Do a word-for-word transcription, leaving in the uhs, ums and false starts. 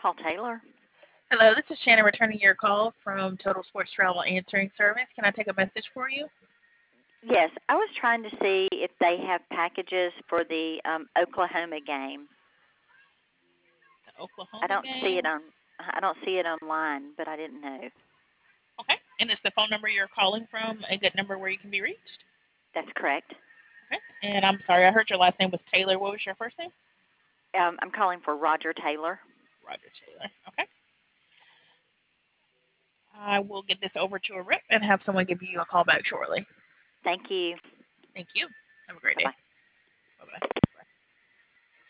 Paul Taylor. Hello, this is Shannon returning your call from Total Sports Travel Answering Service. Can I take a message for you? Yes, I was trying to see if they have packages for the um, Oklahoma game. The I Oklahoma don't see it game. on. I don't see it online, but I didn't know. Okay. And is the phone number you're calling from a good number where you can be reached? That's correct. Okay. And I'm sorry, I heard your last name was Taylor. What was your first name? Um, I'm calling for Roger Taylor. Roger Taylor. Okay. I will get this over to a rep and have someone give you a call back shortly. Thank you. Thank you. Have a great Bye day. bye.